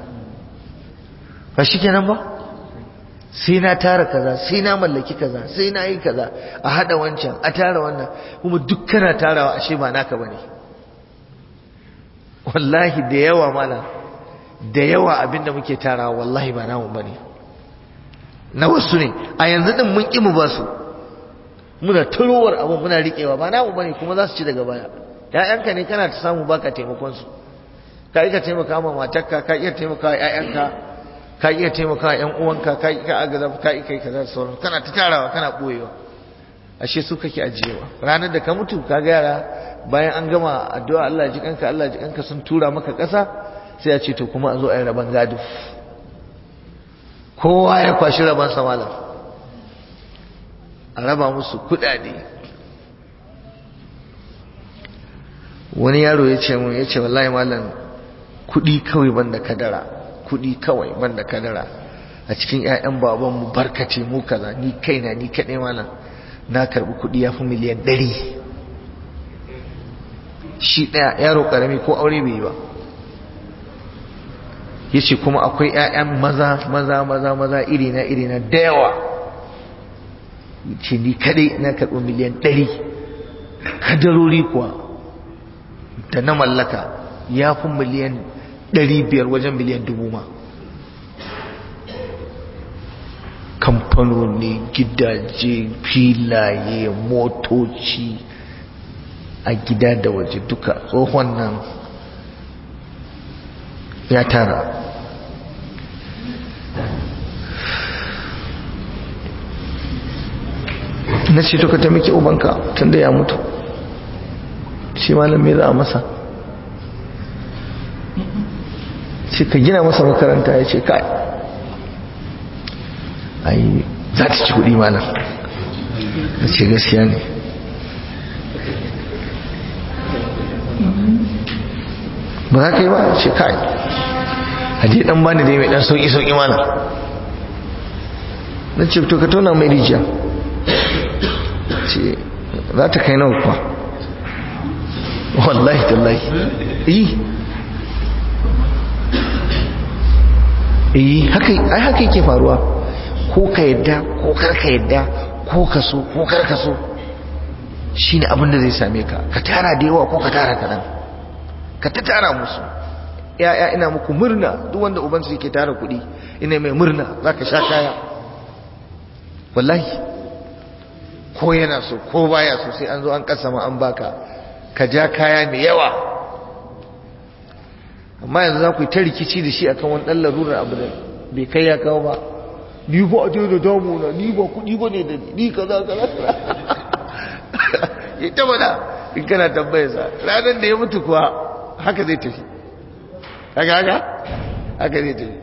ba shi kenan ba, sai na tara kaza, sai na mallaki kaza, sai na yi kaza, a hada wancan, a tara wannan, kuma duk kana tarawa ashe ba naka bane. wallahi da yawa mala, da yawa abinda muke tarawa wallahi ba namu bane, na wasu ne. a yanzu din mun ki mu ba su, muna turowar abu muna riƙewa, ba namu bane, kuma za su ci daga baya. ƴaƴanka ne kana ta samu baka taimakon su, ka iya taimaka ma matarka, ka iya taimaka wa ƴaƴanka, ka iya taimaka wa ƴan uwanka, ka iya agaza, ka iya kai kaza da sauran, kana ta tarawa kana boyewa, ashe su kake ajiyewa. ranar da ka mutu ka ga yara bayan an gama addu'a Allah ji kanka, Allah ji kanka, sun tura maka ƙasa, sai ya ce to kuma a zo a yi rabon gado, kowa ya kwashi rabon sa malam, a raba musu kuɗaɗe. wani yaro ya ce mun, ya ce wallahi malam kuɗi kawai banda kadara, kuɗi kawai banda kadara, a cikin ƴaƴan babanmu barkace mu kaza, ni kaina ni kaɗai malam na karɓi kuɗi ya fi miliyan 100 shi ɗaya, yaro ƙarami ko aure bai yi ba. ya ce kuma akwai ƴaƴan maza irina da yawa, ce ni kaɗai na karɓi miliyan 100. kadarori kuwa da na mallaka ya fi miliyan 500, wajen miliyan 1000 ma. kamfanoni, gidaje, filaye, motoci a gida da waje duka. tsohon nan ya tara. na ce to ka taimaki ubanka tun da ya mutu, shi malam me za a masa? ce ka gina masa makaranta. ya ce kai ai za ta ci kuɗi malam. na ce gaskiya ne. ba za ka yi ba? ce kai haji dan bani dai mai dan sauki malam. na ce to ka tona mai rijiya. ce za ta kai nawa kuwa? wallahi tallahi haka yake faruwa. ko ka yadda ko karka yadda, ko ka so ko karka so, shine abin da zai same ka. ka tara da yawa ko ka tara kaɗan, ka ta tara musu ya'ya ina muku murna, duk wanda ubansu yake tara kuɗi ina mai murna zaka sha kaya. Wallahi ko yana so ko baya so sai an zo an kasama an baka ka ja kaya mai yawa. Amma yanzu za ku yi ta rikici da shi akan wani ɗan larurar abu da bai kai ya kawo ba. Ni ba a da damu na, ni ba kuɗi ba ne da ni kaza kaza ya ta bada in kana tambayarsa ranar da ya mutu kuwa haka zai tafi, haka zai tafi.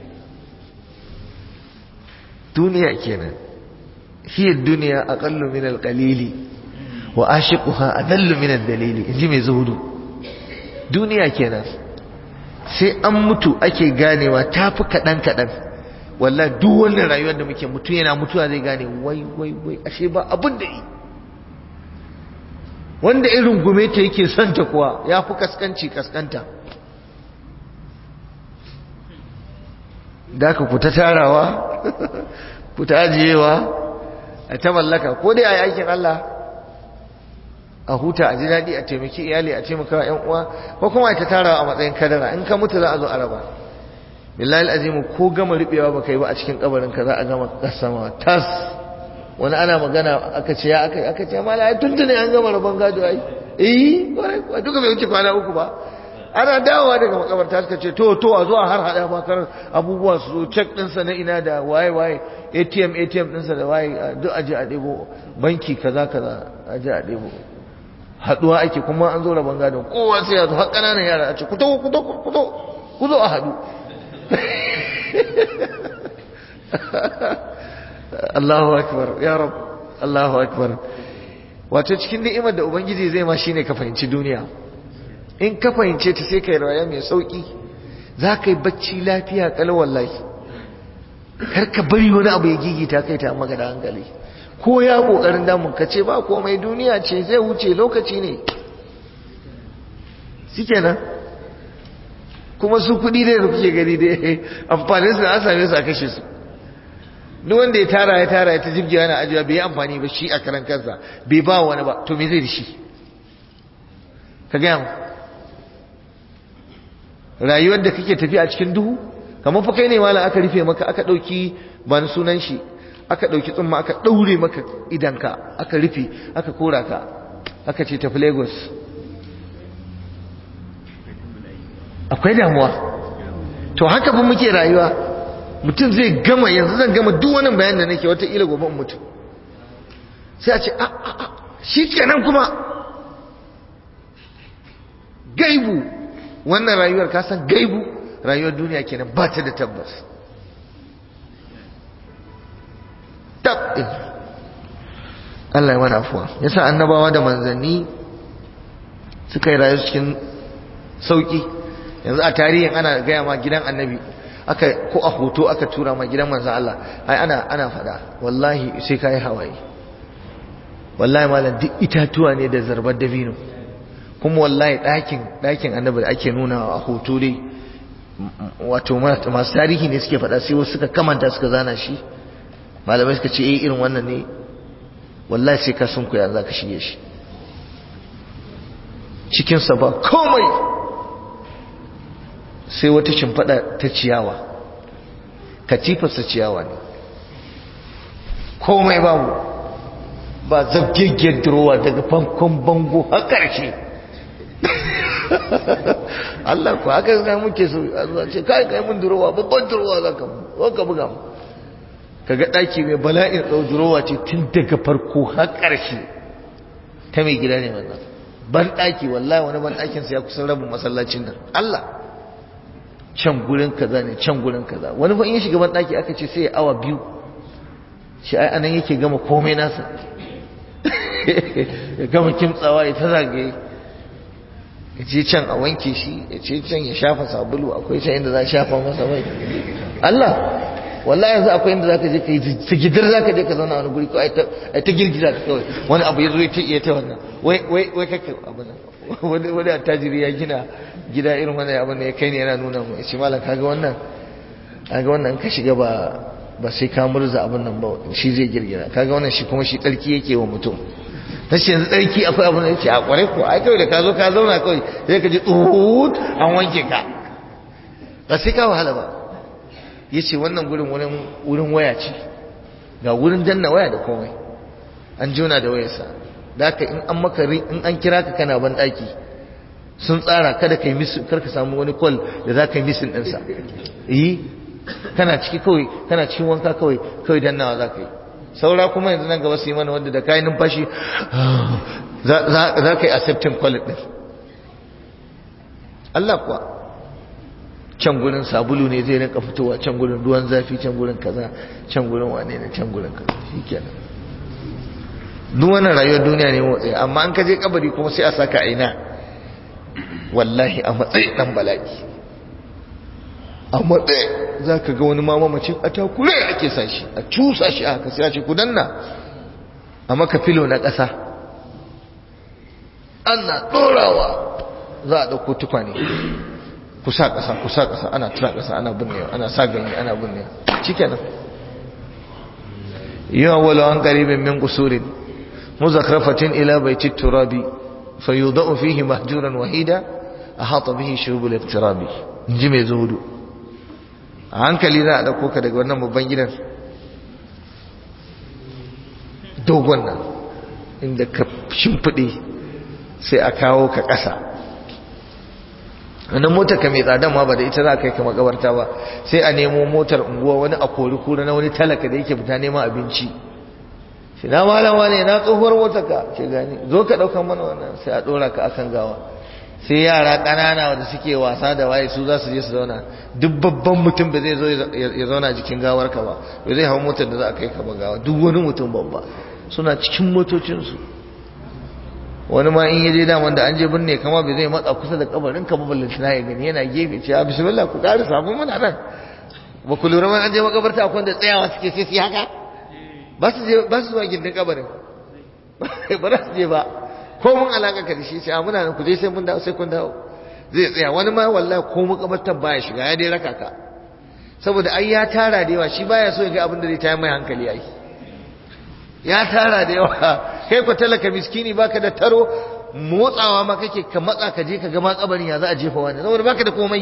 Duniya kenan, hiya duniya aqallu min al-qalili wa ashiquha adallu min ad-dalili, inji mai zuhudu. Duniya kenan sai an mutu ake ganewa tafi kadan kadan. Wallahi duk wannan rayuwar da muke mutu yana mutuwa zai gane wai ashe ba abin da yi. Wanda irin gume ta yake son ta kuwa ya fi kaskanta. Da ka ku ta tarawa ku ta ajiyewa a ta mallaka, ko dai a yi aikin Allah a huta a ji daɗi a taimaki iyali a taimaka ‘yan uwa, ko kuma a ta tarawa a matsayin kadara. In ka mutu za a zo a raba. Billahi azimu ko gama riɓewa ba kai ba a cikin kabarinka za a gama kasama tas. Wani ana magana aka ce ya aka ce mala ai tuntune an gama rabon gado ai. Duka bai wuce kwana uku ba. Ana dawowa daga makabarta suka ce to a zo a har hada makar abubuwa su check ɗinsa na ina da waye ATM ɗinsa da waye duk aje a ɗebo, banki kaza aje a ɗebo. Haɗuwa ake kuma an zo rabon gado kowa sai ya zo har ƙananan yara a ce ku zo a haɗu. Allahu akbar ya rab, Allahu akbar. Wato cikin ni'imar da ubangiji zai ma shine ka fahimci duniya. In ka fahimce ta sai kai rayuwa mai sauki, za ka yi bacci lafiya kalau wallahi. Kar ka bari wani abu ya gigita kai ta maka da hankali. Ko ya kokarin damun ka ce ba komai, duniya ce zai wuce, lokaci ne. Shikenan. Kuma su kuɗi dai da kuke gani dai amfanin su a same su a kashe su. Duk wanda ya tara ya ta jibgiya yana ajiya bai yi amfani ba shi a karan kansa, bai ba wani ba, to me zai da shi? Ka gaya mu. Rayuwar da kake tafi a cikin duhu, kamar fa kai ne malam aka rufe maka, aka ɗauki ba ni sunan shi, aka ɗauki tsumma aka ɗaure maka idanka, aka rufe aka kora ka, aka ce tafi Lagos. Akwai damuwa. To haka fa muke rayuwa. Mutum zai gama, yanzu zan gama duk wani bayan da nake wata ila gobe mutum sai a ce shi kenan kuma gaibu. Wannan rayuwar ka san gaibu, rayuwar duniya kenan ba ta da tabbas. Allah ya mana afuwa. Yasa annabawa da manzanni suka yi rayuwa cikin sauki. Yanzu a tarihin ana gaya ma gidan annabi ko a hoto aka tura ma gidan manzan Allah, ai ana fada wallahi sai kai hawaye. Wallahi malam duk itatuwa ne da zarbar dabino. Kuma wallahi ɗakin annabi da ake nuna a hoto dai, wato masu tarihi ne suke fada, sai wasu suka kamanta suka zana shi. Malamai suka ce irin wannan ne, wallahi sai ka sun koya za ka shige shi. Cikinsa ba komai sai wata shimfiɗa ta ciyawa, katifarsa ciyawa ne, komai babu, ba zabgeggen durowa daga fankon bango har ƙarshe. Allah ku haka zai muke so a ce kai mun durowa, babban durowa za ka buga mu. Kaga ɗaki mai bala'in ɗau durowa ce tun daga farko har ƙarshe, ta mai gida ne wannan. Ban ɗaki wallahi wani ban ɗakinsa ya kusan rabin masallacin nan. Allah can gurin kaza ne, can gurin kaza. Wani fa in ya shiga ban ɗaki aka ce sai ya awa 2 shi ai anan yake gama komai nasa. Ya gama kimtsawa ya ta zagaye, ya ce can a wanke shi, ya ce can ya shafa sabulu, akwai can inda za a shafa masa mai. Allah wallahi yanzu akwai inda zaka je kai sigidar zaka je ka zauna wani guri ko ai ta girgiza ka kawai, wani abu ya zo ya ta wannan wai kake abin nan. Wani attajiri ya gina gida irin wannan abin da ya kai ne yana nuna mu, shi malam kaga wannan ka shiga ba sai ka murza abin nan ba, shi zai girgira. Kaga wannan shi kuma shi tsarki yake wa mutum. Tashi yanzu tsarki akwai abin da yake a kware ko ai kawai da ka zo ka zauna kawai sai ka ji tsuhut an wanke ka. ba sai ka wahala ba. Yace wannan gurin wurin waya ce, ga wurin danna waya da komai an jona da wayarsa. Da haka in an maka in an kira ka kana ban daki sun tsara kada kai miss, kar ka samu wani call da za ka yi missing din sa. Kana ciki kawai, kana cikin wanka kawai dannawa za ka yi. Saura kuma yanzu nan gaba su yi mana wanda da kayan numfashi za ka yi accepting call din. Allah kuwa can gurin sabulu ne zai rinka fitowa, can gurin ruwan zafi, can gurin kaza, can gurin wane ne, can gurin kaza, shikenan. Duk wannan rayuwar duniya ne motsi, amma an ka je kabari kuma sai a saka aina, wallahi a matsayin dan bala'i. A matsayi za ka ga wani mamamacin a takure ake sa shi, a cusa shi aka sai a ce ku danna a maka filo na ƙasa, ana ɗorawa za a ɗauko tukwane, ku sa ƙasa, ana tura ƙasa, ana binnewa, ana sa ganye, ana binnewa, cike nan. Yawan wala an ƙaribin min ƙusurin muzakrafatin ila baiti turabi fayudau fihi mahjuran wahida ahata bihi shurubul iqtirabi. In ji mai zuhudu. A hankali za a ɗauko ka daga wannan babban gidan dogon nan inda ka shimfiɗe sai a kawo ka ƙasa. wannan motar ka mai tsadan ma ba da ita za ka kai ka makabarta ba, sai a nemo motar unguwa, wani a kori kura na wani talaka da yake fita neman abinci. shi na malama ne na tsohuwar motar ka ce gani zo ka ɗaukan mana wannan, sai a ɗora ka akan gawa. sai yara ƙanana wanda suke wasa da waye su za su je su zauna. duk babban mutum ba zai zo ya zauna jikin gawar ka ba, ba zai hau motar da za a kai ka ba gawa. duk wani mutum babba suna cikin motocinsu. wani ma in yaje daman da an je binne kama bai zai matsa kusa da kabarin ka ba, ballanta na ya gani yana gefe ce bismillah ku ƙara samu muna nan. ba ku lura man an je makabarta akwai da tsayawa suke sai su haka ba su zuwa gindin kabarin ba za su je ba, ko mun alaka ka da shi ce muna nan ku je sai mun dawo, sai kun dawo zai tsaya. wani ma wallahi ko makabartar baya shiga, ya dai raka ka, saboda ai ya tara da yawa, shi baya so ya ga abin da zai tayar mai hankali. ai ya tara da yawa, kai ku talaka miskini baka da taro, motsawa ma kake ka matsa ka je ka ga ma kabarin ya za a jefa wani, saboda baka da komai.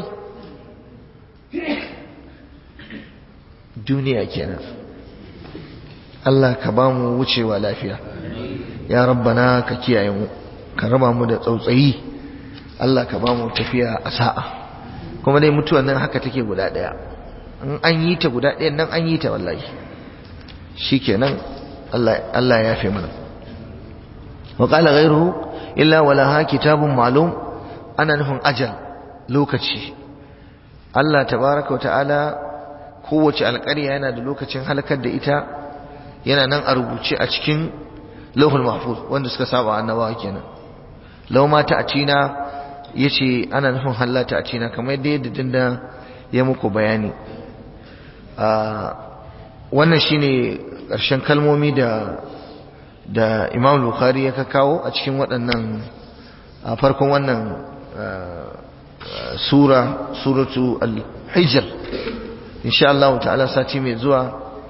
duniya kenan. Allah ka ba mu wucewa lafiya, ya rabbana ka kiyaye mu, ka raba mu da tsautsayi. Allah ka ba mu tafiya a sa'a. kuma dai mutuwan nan haka take guda daya, in an yi ta guda ɗayan nan an yi ta wallahi, shikenan Allah ya yafe mana. wa qala ghayruhu illa walaha kitabun ma'lum, ana nufin ajal, lokaci. Allah tabaraka wa ta'ala kowace alƙarya yana da lokacin halakar da ita, yana nan a rubuce a cikin lauhul mahfuz, wanda suka saba annabawa kenan. law ma ta'tina yace ana nufin halla ta'tina, kamar yadda dinda ya muku bayani. wannan shine ƙarshen kalmomi da Imam Bukhari ya kawo a cikin waɗannan, a farkon wannan suratu al-Hijr. insha Allah ta'ala sati mai zuwa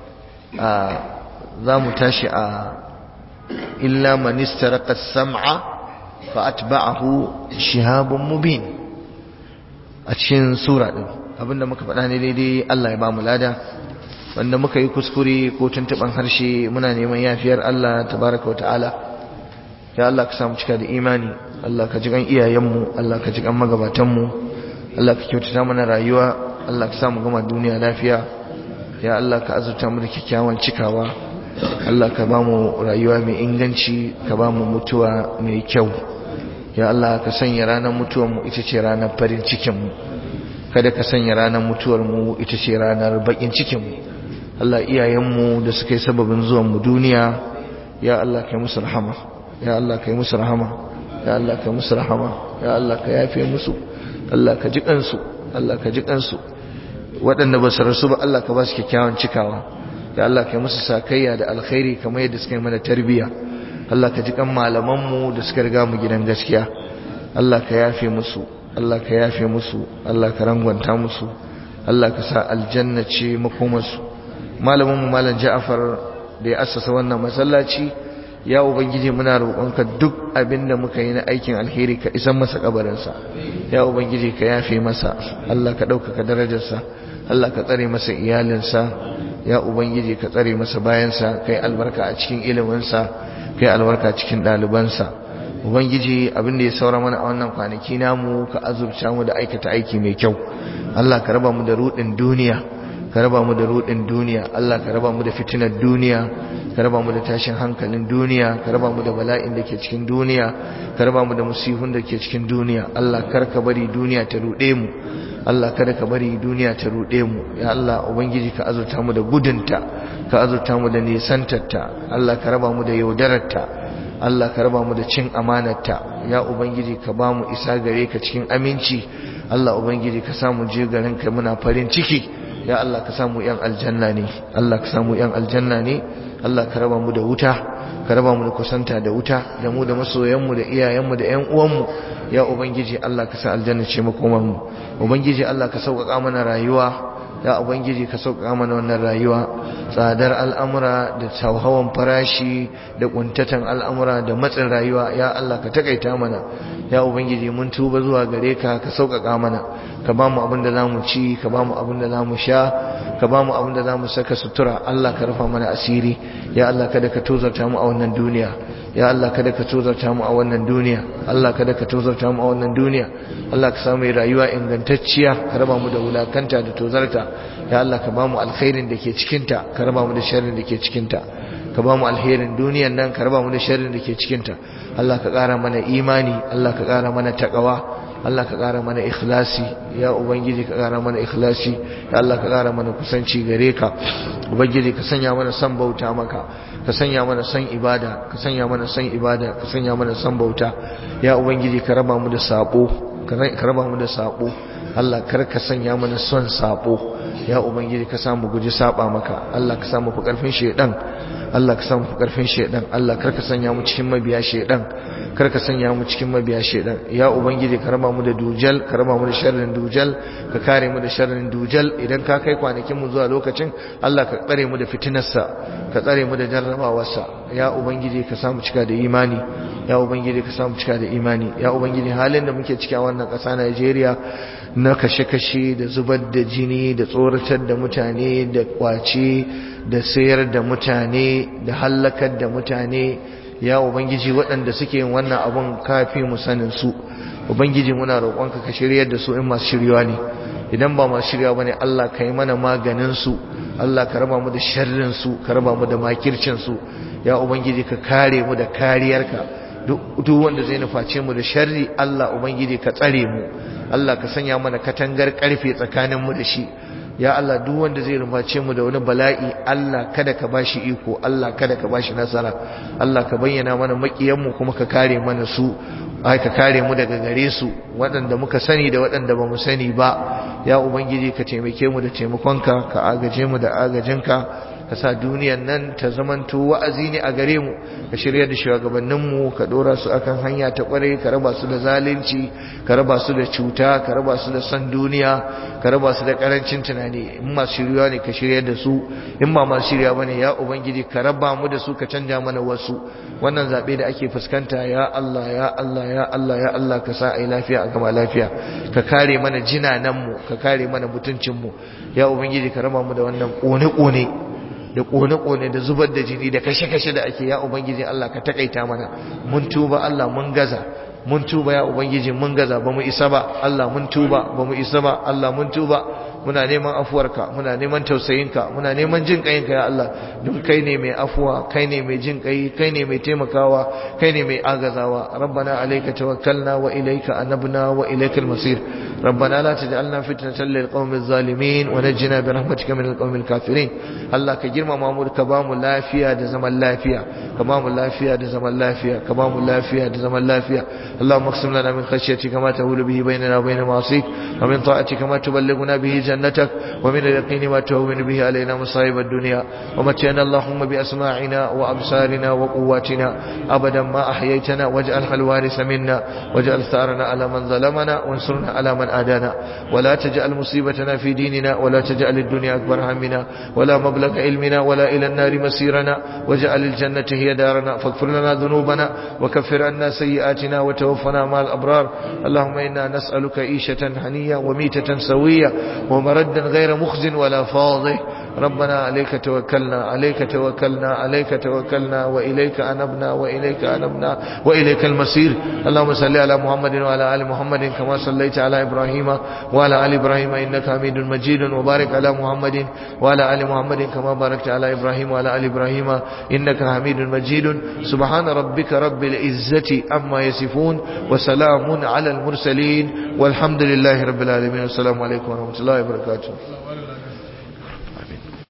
za mu tashi a illa man istaraqa as-sam'a fa atba'ahu shihabun mubin a cikin sura din. abinda muka faɗa ne daidai Allah ya ba mu lada, wanda muka yi kuskure ko tuntuban harshe muna neman yafiyar Allah tabaraka wa ta'ala. ya Allah ka samu cika da imani, Allah ka ji kan iyayenmu, Allah ka ji kan magabatanmu, Allah ka kyautata mana rayuwa, Allah ka samu gama duniya lafiya. ya Allah ka azurta mu da kyakkyawan cikawa, Allah ka ba mu rayuwa mai inganci, ka ba mu mutuwa mai kyau. ya Allah ka sanya ranar mutuwar mu ita ce ranar farin cikin mu, kada ka sanya ranar mutuwar mu ita ce ranar bakin cikin mu. Allah iyayenmu da suka yi sababin zuwan mu duniya, ya Allah kai musu rahama, ya Allah kai musu rahama, ya Allah kai musu rahama, ya Allah ka yafe musu, Allah ka ji kansu, Allah ka ji kansu. waɗanda ba su rasu ba Allah ka ba su kyakkyawan cikawa, ya Allah kai musu sakayya da alkhairi kamar yadda suka yi mana tarbiyya. Allah ka ji kan malamanmu da suka riga mu gidan gaskiya, Allah ka yafe musu, Allah ka yafe musu, Allah ka rangwanta musu, Allah ka sa aljanna ce makomarsu. malamin mu malam Ja'far da ya assasa wannan masallaci, ya ubangiji muna roƙonka duk abinda muka yi na aikin alheri ka isan masa kabarinsa ya ubangiji ka yafe masa Allah ka ɗaukaka darajarsa Allah ka tsare masa iyalinsa ya ubangiji ka tsare masa bayansa kai albarka a cikin iliminsa kai albarka cikin ɗalibansa ubangiji abin da ya saura mana a wannan kwanaki namu ka azurta mu da aikata aiki mai kyau Allah ka raba mu da rudin duniya ka raba mu da rudin duniya Allah ka raba mu da fitinar duniya ka raba mu da tashin hankalin duniya ka raba mu da bala'in da ke cikin duniya ka raba mu da musibun da ke cikin duniya Allah kar ka bari duniya ta rude mu Allah kada ka bari duniya ta rude mu ya Allah ubangiji ka azurta mu da gudunta ka azurta mu da nisantarta Allah ka raba mu da yaudararta Allah ka raba mu da cin amanarta ya ubangiji ka ba mu isa gare ka cikin aminci Allah ubangiji ka samu je garin ka muna farin ciki ya Allah ka samu yan aljanna ne Allah ka samu yan aljanna ne Allah ka raba mu da wuta ka raba mu da kusanta da wuta da mu da masoyanmu da iyayenmu da ƴan uwanmu ya ubangiji Allah ka sa aljanna ce makomar mu ubangiji Allah ka sauƙaƙa mana rayuwa ya ubangiji ka sauƙaƙa mana wannan rayuwa tsadar al'amura da tauhawan farashi da kuntatan al'amura da matsin rayuwa ya Allah ka takaita mana ya ubangiji mun tuba zuwa gare ka ka sauƙaƙa mana ka ba mu abin da zamu ci ka ba mu abin da zamu sha ka ba mu abin da zamu saka sutura Allah ka rufa mana asiri ya Allah kada ka tozarta mu a wannan duniya ya Allah kada ka tozarta mu a wannan duniya Allah kada ka tozarta mu a wannan duniya Allah ka samu rayuwa ingantacciya ka raba mu da wulakanta da tozarta ya Allah ka ba mu alkhairin da ke cikin ta ka raba mu da sharrin da ke cikin ta ka ba mu alherin duniyan nan ka raba mu da sharrin da ke cikin ta Allah ka ƙara mana imani Allah ka ƙara mana takawa Allah ka ƙara mana ikhlasi ya ubangiji ka ƙara mana ikhlasi ya Allah ka ƙara mana kusanci gare ka ubangiji ka sanya mana son bauta maka ka sanya mana son ibada ka sanya mana son ibada ka sanya mana son bauta ya ubangiji ka raba mu da sabo ka raba mu da sabo Allah kar ka sanya mana son sabo ya ubangiji ka samu guji saba maka Allah ka samu fi karfin shedan Allah ka samu fi karfin shedan Allah kar ka sanya mu cikin mabiya shedan kar ka sanya mu cikin mabiya shedan ya ubangiji ka raba mu da dujal ka raba mu da sharrin dujal ka kare mu da sharrin dujal idan ka kai kwanakin mu zuwa lokacin Allah ka tsare mu da fitinarsa ka tsare mu da jarrabawarsa ya ubangiji ka samu cika da imani ya ubangiji ka samu cika da imani ya ubangiji halin da muke ciki a wannan ƙasa Najeriya na kashe-kashe da zubar da jini da tsoratar da mutane da kwace da sayar da mutane da hallakar da mutane ya ubangiji waɗanda suke yin wannan abun kafi mu sanin su ubangiji muna roƙonka ka shiryar da su in masu shiryawa ne idan ba masu shiryawa bane Allah ka yi mana maganin su Allah ka raba mu da sharrin su ka raba mu da makircin su ya ubangiji ka kare mu da kariyarka duk wanda zai nuface mu da sharri Allah ubangiji ka tsare mu Allah ka sanya mana katangar karfe tsakanin mu da shi ya Allah duk wanda zai rumace mu da wani bala'i Allah kada ka bashi iko Allah kada ka bashi nasara Allah ka bayyana mana makiyan mu kuma ka kare mana su ai ka kare mu daga gare su waɗanda muka sani da waɗanda ba mu sani ba ya ubangiji ka taimake mu da taimakonka ka agaje mu da agajinka ka sa duniyan nan ta zamanto wa'azi ne a gare mu ka shirya da shugabanninmu ka dora su akan hanya ta kware ka raba su da zalunci ka raba su da cuta ka raba su da san duniya ka raba su da karancin tunani in masu shirya ne ka shirya da su in ba masu shirya bane ya ubangiji ka raba mu da su ka canja mana wasu wannan zabe da ake fuskanta ya Allah ya Allah ya Allah ya Allah ka sa ai lafiya a gama lafiya ka kare mana jinanan mu ka kare mana mutuncin mu ya ubangiji ka raba mu da wannan kone-kone da kone-kone da zubar da jini da kashe-kashe da ake ya ubangiji Allah ka takaita mana mun tuba Allah mun gaza mun tuba ya ubangiji mun gaza bamu isa ba Allah mun tuba bamu isa ba Allah mun tuba muna neman afuwarka muna neman tausayinka muna neman jin kayinka ya Allah duk kai ne mai afuwa kai ne mai jin kai kai ne mai taimakawa kai ne mai agazawa rabbana alayka tawakkalna wa ilayka anabna wa ilaykal masir ربنا لا تجعلنا فتنة للقوم الظالمين ونجنا برحمتك من القوم الكافرين الله كجرم مامور كبام لافيا ده زمن لافيا كبام لافيا ده زمن لافيا كبام لافيا ده زمن لافيا اللهم اقسم لنا من خشيتك ما تهول به بيننا وبين معصيك ومن طاعتك ما تبلغنا به جنتك ومن اليقين ما تهون به علينا مصائب الدنيا ومتعنا اللهم بأسماعنا وأبصارنا وقواتنا أبدا ما أحييتنا واجعل الوارث منا واجعل ثارنا على من ظلمنا وانصرنا على من آدانا ولا تجعل مصيبتنا في ديننا ولا تجعل الدنيا أكبر همنا ولا مبلغ علمنا ولا إلى النار مسيرنا واجعل الجنة هي دارنا فاغفر لنا ذنوبنا وكفر عنا سيئاتنا وتوفنا مع الأبرار اللهم إنا نسألك عيشة هنية وميتة سوية ومردا غير مخزن ولا فاضح ربنا عليك توكلنا عليك توكلنا وإليك أنبنا وإليك المصير اللهم صل على محمد وعلى آل محمد كما صليت على إبراهيم وعلى آل إبراهيم إنك حميد مجيد وبارك على محمد وعلى آل محمد كما باركت على إبراهيم وعلى آل إبراهيم إنك حميد مجيد سبحان ربك رب العزة عما يصفون وسلام على المرسلين والحمد لله رب العالمين والسلام عليكم ورحمة الله وبركاته